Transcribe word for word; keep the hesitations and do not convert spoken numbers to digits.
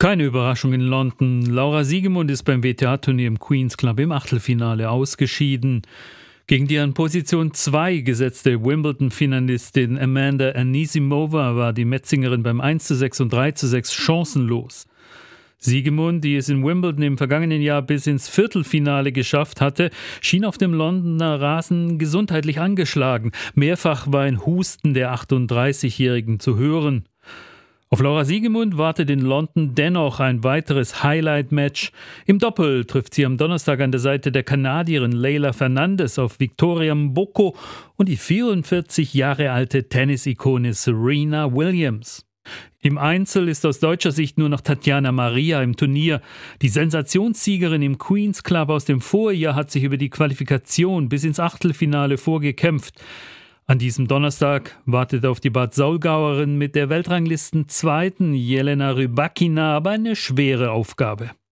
Keine Überraschung in London. Laura Siegemund ist beim W T A-Turnier im Queen's Club im Achtelfinale ausgeschieden. Gegen die an Position zwei gesetzte Wimbledon-Finalistin Amanda Anisimova war die Metzingerin beim eins zu sechs und drei zu sechs chancenlos. Siegemund, die es in Wimbledon im vergangenen Jahr bis ins Viertelfinale geschafft hatte, schien auf dem Londoner Rasen gesundheitlich angeschlagen. Mehrfach war ein Husten der achtunddreißigjährigen zu hören. Auf Laura Siegemund wartet in London dennoch ein weiteres Highlight-Match. Im Doppel trifft sie am Donnerstag an der Seite der Kanadierin Leylah Fernandez auf Victoria Mboko und die vierundvierzig Jahre alte Tennis-Ikone Serena Williams. Im Einzel ist aus deutscher Sicht nur noch Tatjana Maria im Turnier. Die Sensationssiegerin im Queen's Club aus dem Vorjahr hat sich über die Qualifikation bis ins Achtelfinale vorgekämpft. An diesem Donnerstag wartet auf die Bad Saulgauerin mit der Weltranglistenzweiten Jelena Rybakina aber eine schwere Aufgabe.